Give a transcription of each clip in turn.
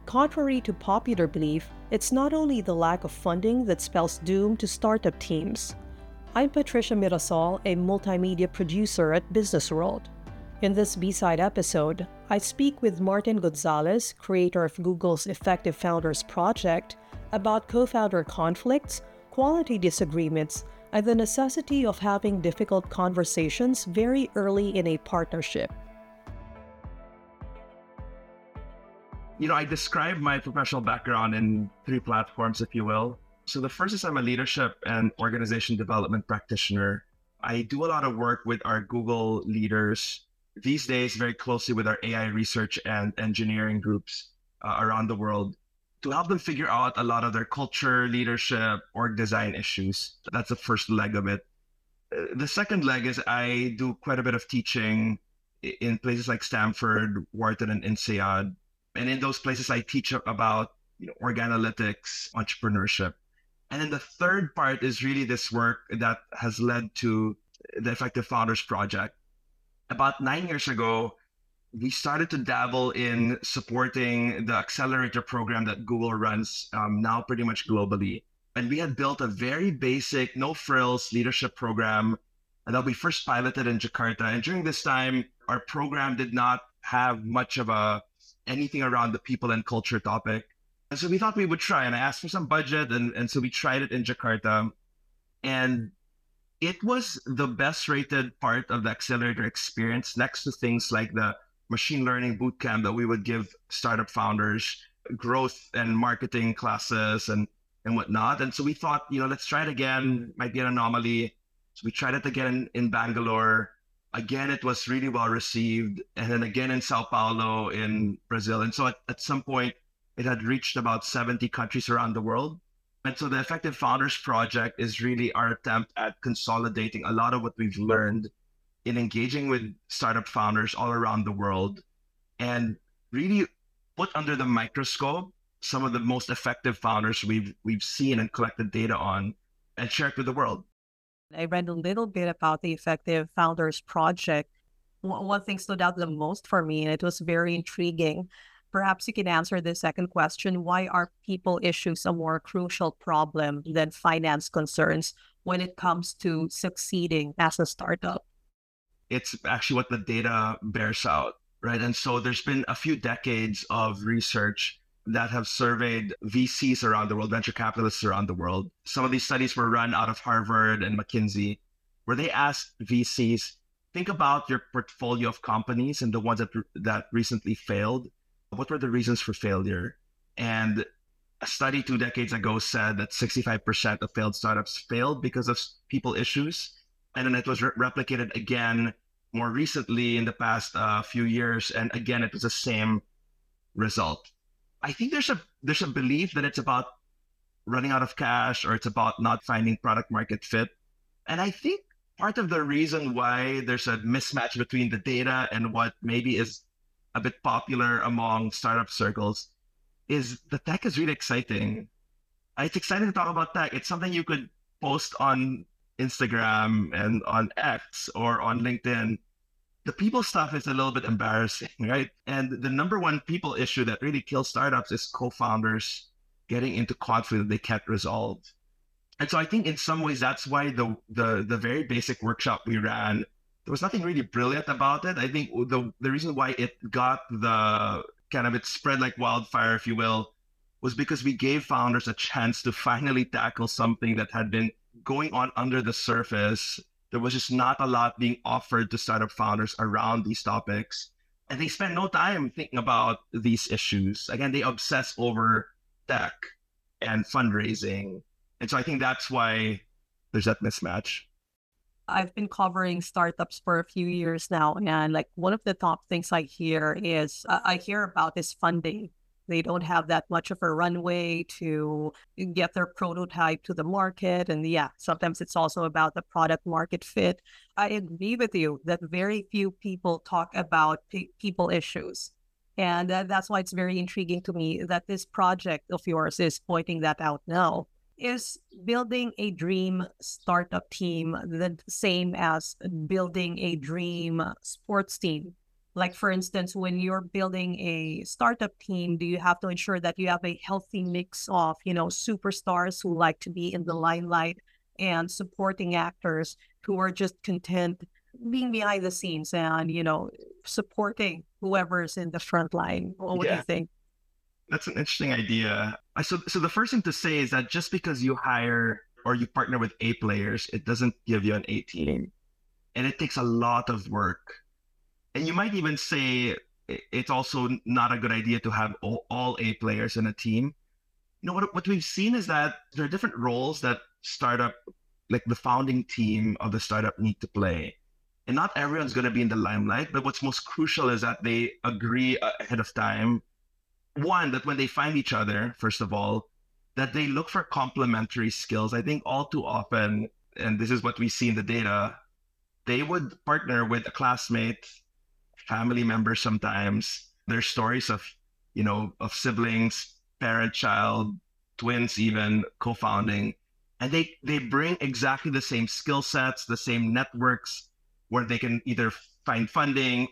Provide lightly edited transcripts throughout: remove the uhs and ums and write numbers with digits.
contrary to popular belief, it's not only the lack of funding that spells doom to startup teams. I'm Patricia Mirasol, a multimedia producer at Business World. In this B-side episode, I speak with Martin Gonzalez, creator of Google's Effective Founders Project, about co-founder conflicts, quality disagreements, and the necessity of having difficult conversations very early in a partnership. I describe my professional background in 3 platforms, if you will. So the first is I'm a leadership and organization development practitioner. I do a lot of work with our Google leaders these days, very closely with our AI research and engineering groups around the world to help them figure out a lot of their culture, leadership, org design issues. That's the first leg of it. The second leg is I do quite a bit of teaching in places like Stanford, Wharton, and INSEAD. And in those places, I teach about org analytics, entrepreneurship. And then the third part is really this work that has led to the Effective Founders Project. About 9 years ago, we started to dabble in supporting the accelerator program that Google runs now pretty much globally. And we had built a very basic, no frills leadership program that we first piloted in Jakarta. And during this time, our program did not have much of anything around the people and culture topic. And so we thought we would try, and I asked for some budget. And so we tried it in Jakarta, and it was the best rated part of the accelerator experience, next to things like the machine learning bootcamp that we would give startup founders, growth and marketing classes and whatnot. And so we thought, let's try it again, might be an anomaly. So we tried it again in Bangalore. Again, it was really well received. And then again in Sao Paulo in Brazil. And so at some point, it had reached about 70 countries around the world. And so the Effective Founders Project is really our attempt at consolidating a lot of what we've learned in engaging with startup founders all around the world and really put under the microscope some of the most effective founders we've seen and collected data on and shared with the world. I read a little bit about the Effective Founders Project. One thing stood out the most for me, and it was very intriguing. Perhaps you can answer the second question. Why are people issues a more crucial problem than finance concerns when it comes to succeeding as a startup? It's actually what the data bears out, right? And so there's been a few decades of research that have surveyed VCs around the world, venture capitalists around the world. Some of these studies were run out of Harvard and McKinsey, where they asked VCs, think about your portfolio of companies and the ones that recently failed. What were the reasons for failure? And a study 2 decades ago said that 65% of failed startups failed because of people issues. And then it was replicated again more recently in the past few years. And again, it was the same result. I think there's a belief that it's about running out of cash or it's about not finding product market fit. And I think part of the reason why there's a mismatch between the data and what maybe is a bit popular among startup circles is the tech is really exciting. It's exciting to talk about tech. It's something you could post on Instagram and on X or on LinkedIn. The people stuff is a little bit embarrassing, right? And the number one people issue that really kills startups is co-founders getting into conflict that they can't resolve. And so I think in some ways, that's why the very basic workshop we ran, there was nothing really brilliant about it. I think the reason why it got it spread like wildfire, if you will, was because we gave founders a chance to finally tackle something that had been going on under the surface. There was just not a lot being offered to startup founders around these topics. And they spend no time thinking about these issues. Again, they obsess over tech and fundraising. And so I think that's why there's that mismatch. I've been covering startups for a few years now. And one of the top things I hear about is funding. They don't have that much of a runway to get their prototype to the market. And sometimes it's also about the product market fit. I agree with you that very few people talk about people issues. And that's why it's very intriguing to me that this project of yours is pointing that out now. Is building a dream startup team the same as building a dream sports team? Like, for instance, when you're building a startup team, do you have to ensure that you have a healthy mix of, superstars who like to be in the limelight and supporting actors who are just content being behind the scenes and, supporting whoever's in the front line? What do you Yeah, think? that's an interesting idea. So the first thing to say is that just because you hire or you partner with A players, it doesn't give you an A team. And it takes a lot of work. And you might even say it's also not a good idea to have all A players in a team. What we've seen is that there are different roles that startup, like the founding team of the startup, need to play. And not everyone's going to be in the limelight, but what's most crucial is that they agree ahead of time. One, that when they find each other, first of all, that they look for complementary skills. I think all too often, and this is what we see in the data, they would partner with a classmate, family members sometimes. There's stories of siblings, parent, child, twins, even co-founding. And they bring exactly the same skill sets, the same networks where they can either find funding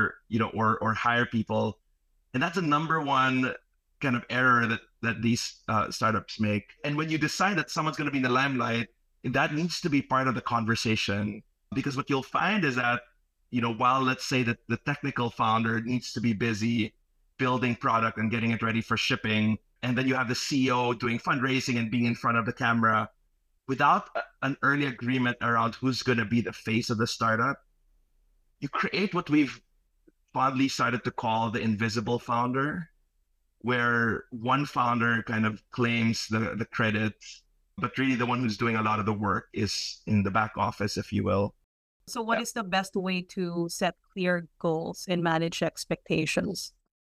or hire people. And that's the number one kind of error that these startups make. And when you decide that someone's going to be in the limelight, that needs to be part of the conversation. Because what you'll find is that, while let's say that the technical founder needs to be busy building product and getting it ready for shipping, and then you have the CEO doing fundraising and being in front of the camera, without an early agreement around who's going to be the face of the startup, you create what we've fondly started to call the invisible founder, where one founder kind of claims the credit, but really the one who's doing a lot of the work is in the back office, if you will. So, what is the best way to set clear goals and manage expectations?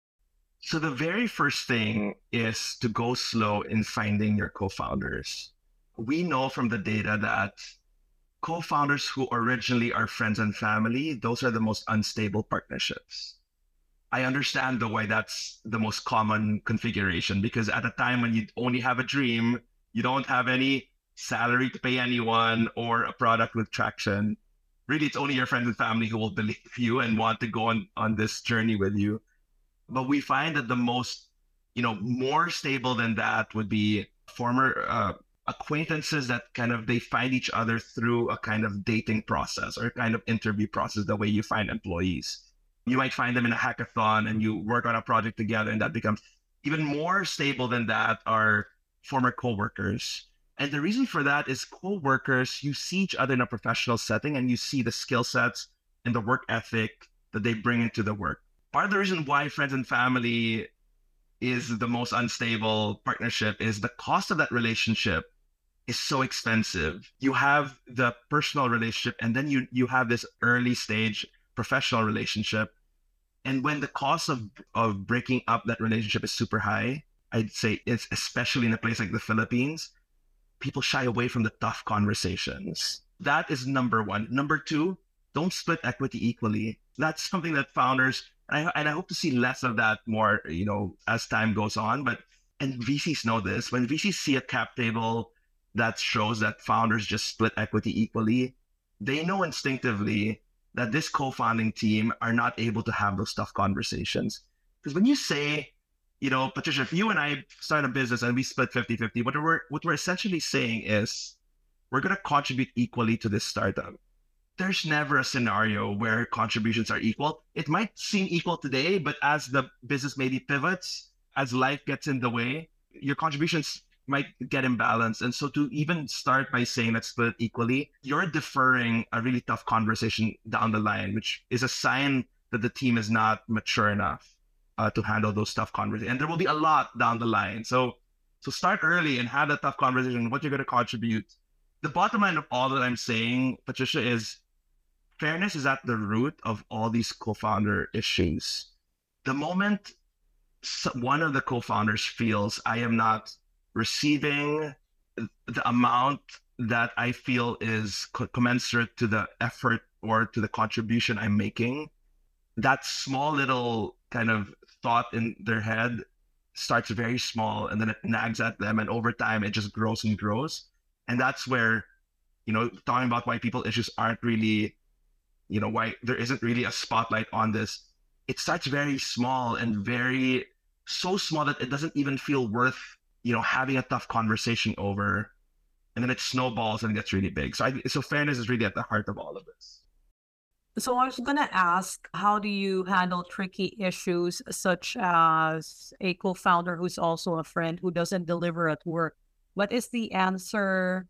So the very first thing is to go slow in finding your co-founders. We know from the data that co-founders who originally are friends and family, those are the most unstable partnerships. I understand why that's the most common configuration, because at a time when you only have a dream, you don't have any salary to pay anyone or a product with traction. Really, it's only your friends and family who will believe you and want to go on this journey with you. But we find that the most, more stable than that would be former acquaintances that kind of they find each other through a kind of dating process or kind of interview process, the way you find employees. You might find them in a hackathon and you work on a project together, and that becomes even more stable than that are former coworkers. And the reason for that is co-workers, you see each other in a professional setting and you see the skill sets and the work ethic that they bring into the work. Part of the reason why friends and family is the most unstable partnership is the cost of that relationship is so expensive. You have the personal relationship, and then you have this early stage professional relationship. And when the cost of breaking up that relationship is super high, I'd say it's especially in a place like the Philippines, people shy away from the tough conversations. That is number one. Number two, don't split equity equally. That's something that founders, and I hope to see less of that more, as time goes on. And VCs know this. When VCs see a cap table that shows that founders just split equity equally, they know instinctively that this co-founding team are not able to have those tough conversations. Because when you say, Patricia, if you and I start a business and we split 50-50, what we're essentially saying is we're going to contribute equally to this startup. There's never a scenario where contributions are equal. It might seem equal today, but as the business maybe pivots, as life gets in the way, your contributions might get imbalanced. And so to even start by saying let's split equally, you're deferring a really tough conversation down the line, which is a sign that the team is not mature enough to handle those tough conversations. And there will be a lot down the line. So start early and have that tough conversation, what you're going to contribute. The bottom line of all that I'm saying, Patricia, is fairness is at the root of all these co-founder issues. The moment one of the co-founders feels I am not receiving the amount that I feel is commensurate to the effort or to the contribution I'm making, that small little kind of thought in their head starts very small, and then it nags at them, and over time it just grows and grows. And that's where, talking about why people issues aren't really, why there isn't really a spotlight on this. it starts very small and very so small that it doesn't even feel worth, having a tough conversation over. And then it snowballs and gets really big. So fairness is really at the heart of all of this. So I was going to ask, how do you handle tricky issues such as a co-founder who's also a friend who doesn't deliver at work? What is the answer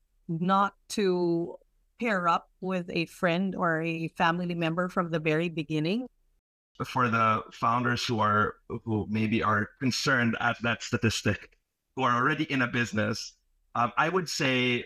not to pair up with a friend or a family member from the very beginning? For the founders who maybe are concerned at that statistic, who are already in a business, I would say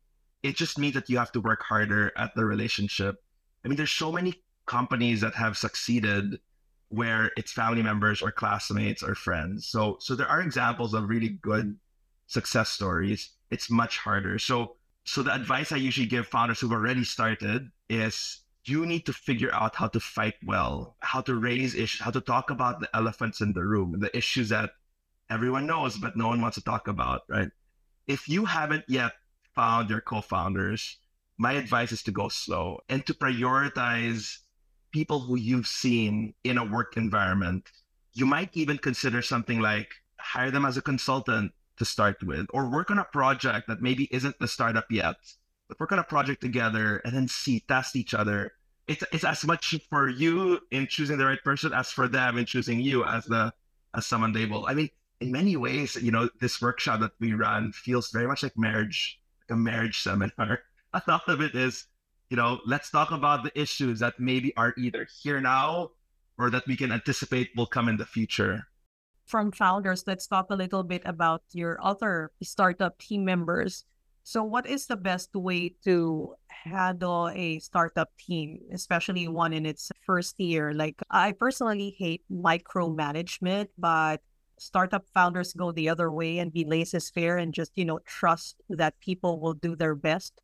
it just means that you have to work harder at the relationship. I mean, there's so many companies that have succeeded where it's family members or classmates or friends. So there are examples of really good success stories. It's much harder. So the advice I usually give founders who've already started is you need to figure out how to fight well, how to raise issues, how to talk about the elephants in the room, the issues that everyone knows, but no one wants to talk about, right? If you haven't yet found your co-founders, my advice is to go slow and to prioritize people who you've seen in a work environment. You might even consider something like hire them as a consultant to start with, or work on a project that maybe isn't the startup yet, but work on a project together and then test each other. It's as much for you in choosing the right person as for them in choosing you as someone they will. I mean, in many ways, this workshop that we run feels very much like marriage, like a marriage seminar. A lot of it is, let's talk about the issues that maybe are either here now or that we can anticipate will come in the future. From founders, let's talk a little bit about your other startup team members. So what is the best way to handle a startup team, especially one in its first year? Like, I personally hate micromanagement, but startup founders go the other way and be laissez-faire and just, trust that people will do their best.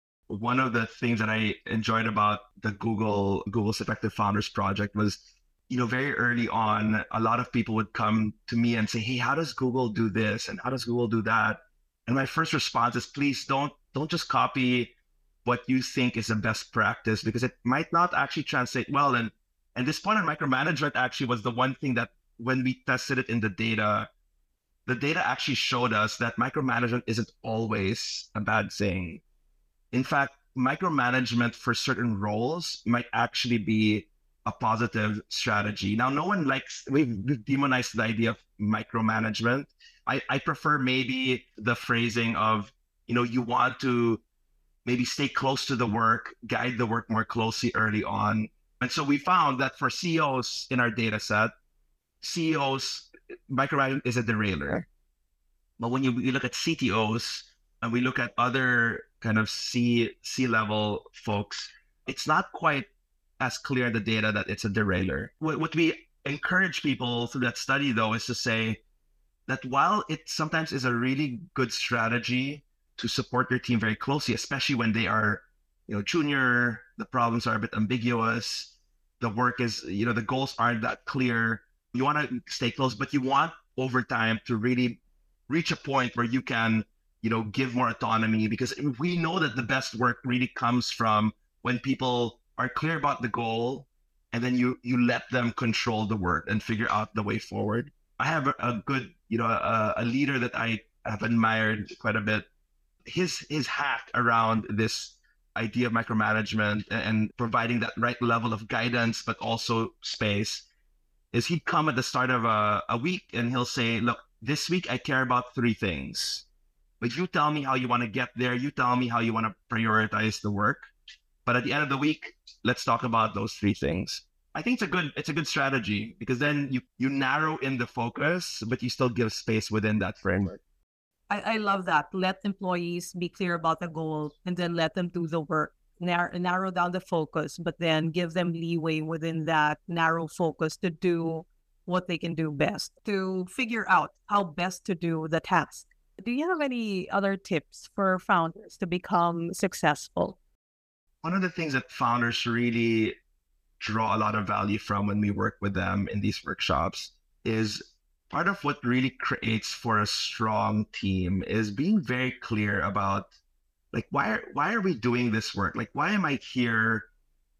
One of the things that I enjoyed about the Google's Effective Founders Project was, very early on, a lot of people would come to me and say, hey, how does Google do this? And how does Google do that? And my first response is, please don't just copy what you think is the best practice, because it might not actually translate well. And this point on micromanagement actually was the one thing that when we tested it in the data actually showed us that micromanagement isn't always a bad thing. In fact, micromanagement for certain roles might actually be a positive strategy. Now, no one we've demonized the idea of micromanagement. I prefer maybe the phrasing of, you want to maybe stay close to the work, guide the work more closely early on. And so we found that for CEOs in our data set, micromanagement is a derailer. But when we look at CTOs and we look at other kind of C-level folks, it's not quite as clear in the data that it's a derailer. What we encourage people through that study, though, is to say that while it sometimes is a really good strategy to support your team very closely, especially when they are, junior, the problems are a bit ambiguous, the work is, the goals aren't that clear. You want to stay close, but you want over time to really reach a point where you can, give more autonomy, because we know that the best work really comes from when people are clear about the goal and then you let them control the work and figure out the way forward. I have a good, a leader that I have admired quite a bit. His hack around this idea of micromanagement and providing that right level of guidance, but also space, is he'd come at the start of a week and he'll say, look, this week I care about 3 things, but you tell me how you want to get there. You tell me how you want to prioritize the work. But at the end of the week, let's talk about those 3 things. I think it's a good strategy, because then you narrow in the focus, but you still give space within that framework. I love that. Let employees be clear about the goal and then let them do the work. Narrow down the focus, but then give them leeway within that narrow focus to do what they can do best, to figure out how best to do the task. Do you have any other tips for founders to become successful? One of the things that founders really draw a lot of value from when we work with them in these workshops is part of what really creates for a strong team is being very clear about, like, why are we doing this work? Like, why am I here?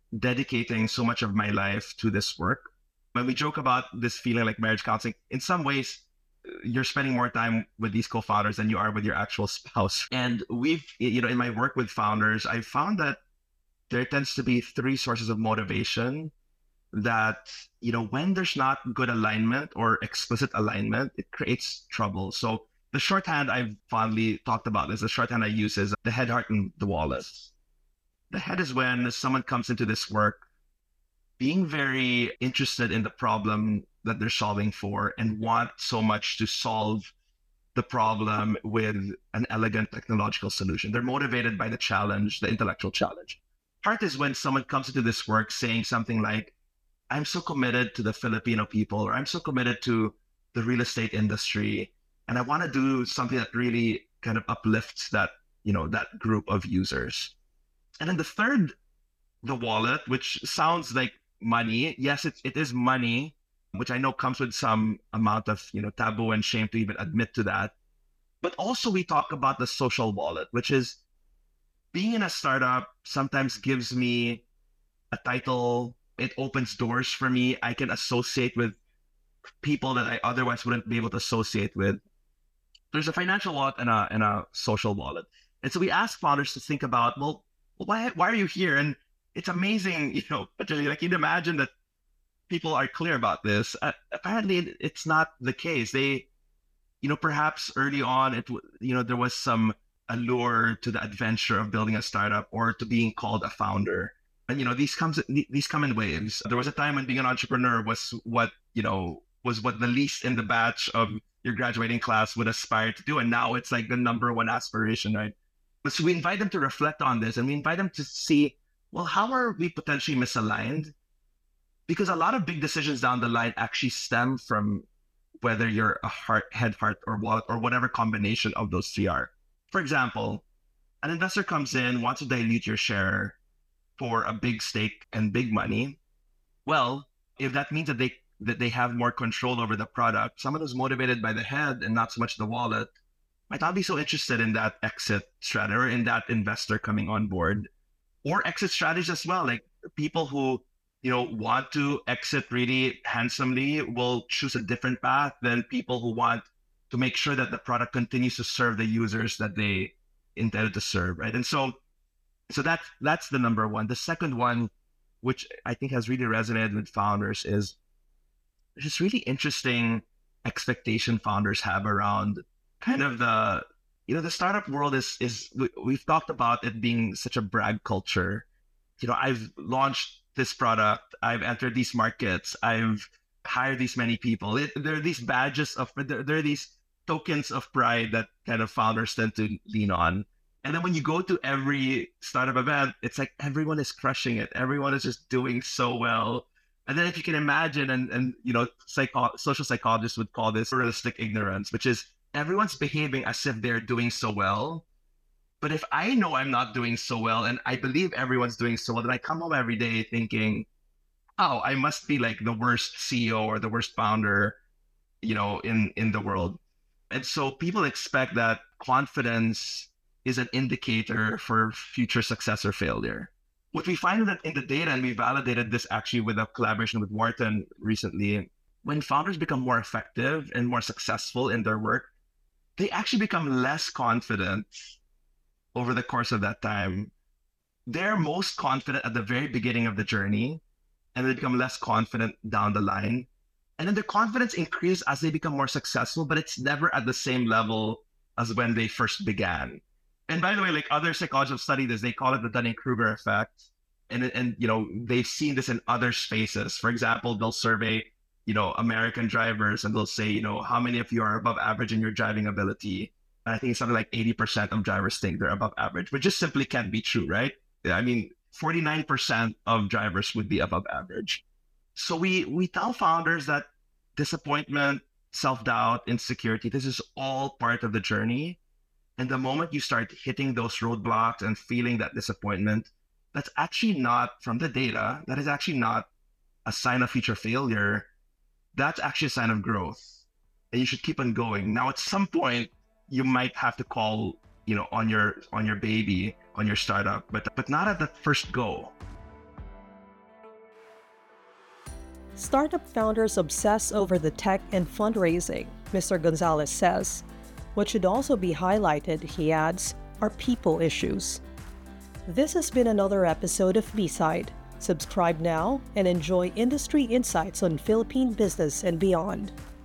dedicating so much of my life to this work. When we joke about this feeling like marriage counseling, in some ways, you're spending more time with these co-founders than you are with your actual spouse. And we've, in my work with founders, I found that there tends to be three sources of motivation that, when there's not good alignment or explicit alignment, it creates trouble. So the shorthand I've fondly talked about is the shorthand I use is the head, heart, and the wallet. The head is when someone comes into this work being very interested in the problem that they're solving for and want so much to solve the problem with an elegant technological solution. They're motivated by the challenge, the intellectual challenge. Heart is when someone comes into this work saying something like, I'm so committed to the Filipino people, or I'm so committed to the real estate industry, and I want to do something that really kind of uplifts that, that group of users. And then the third, the wallet, which sounds like money. Yes, it is money, which I know comes with some amount of, taboo and shame to even admit to that. But also we talk about the social wallet, which is being in a startup sometimes gives me a title. It opens doors for me. I can associate with people that I otherwise wouldn't be able to associate with. There's a financial wallet and a social wallet. And so we ask founders to think about, well, why are you here? And it's amazing, particularly like you'd imagine that people are clear about this. Apparently, it's not the case. They, perhaps early on, there was some allure to the adventure of building a startup or to being called a founder. And, these come in waves. There was a time when being an entrepreneur was what the least in the batch of your graduating class would aspire to do. And now it's like the number one aspiration, right? But so we invite them to reflect on this, and we invite them to see, well, how are we potentially misaligned? Because a lot of big decisions down the line actually stem from whether you're a head, heart, or wallet, or whatever combination of those three are. For example, an investor comes in, wants to dilute your share for a big stake and big money. Well, if that means that they have more control over the product, someone who's motivated by the head and not so much the wallet might not be so interested in that exit strategy or in that investor coming on board, or exit strategies as well. Like people who, want to exit really handsomely will choose a different path than people who want to make sure that the product continues to serve the users that they intended to serve, right? And so that's the number one. The second one, which I think has really resonated with founders, is just really interesting expectation founders have around kind of the startup world is we've talked about it being such a brag culture. I've launched this product, I've entered these markets, I've hired these many people. There are these badges there are these tokens of pride that kind of founders tend to lean on. And then when you go to every startup event, it's like everyone is crushing it. Everyone is just doing so well. And then if you can imagine, and social psychologists would call this realistic ignorance, which is everyone's behaving as if they're doing so well. But if I know I'm not doing so well, and I believe everyone's doing so well, then I come home every day thinking, oh, I must be like the worst CEO or the worst founder, in the world. And so people expect that confidence is an indicator for future success or failure. What we find that in the data, and we validated this actually with a collaboration with Wharton recently, when founders become more effective and more successful in their work, they actually become less confident over the course of that time. They're most confident at the very beginning of the journey, and they become less confident down the line. And then their confidence increases as they become more successful, but it's never at the same level as when they first began. And by the way, like other psychologists have studied this, they call it the Dunning-Kruger effect. And they've seen this in other spaces. For example, they'll survey, American drivers, and they'll say, how many of you are above average in your driving ability? And I think it's something like 80% of drivers think they're above average, which just simply can't be true, right? I mean, 49% of drivers would be above average. So we tell founders that disappointment, self-doubt, insecurity, this is all part of the journey. And the moment you start hitting those roadblocks and feeling that disappointment, that's actually not from the data. That is actually not a sign of future failure. That's actually a sign of growth. And you should keep on going. Now, at some point, you might have to call, on your baby, on your startup, but not at the first go. Startup founders obsess over the tech and fundraising, Mr. Gonzalez says. What should also be highlighted, he adds, are people issues. This has been another episode of B-Side. Subscribe now and enjoy industry insights on Philippine business and beyond.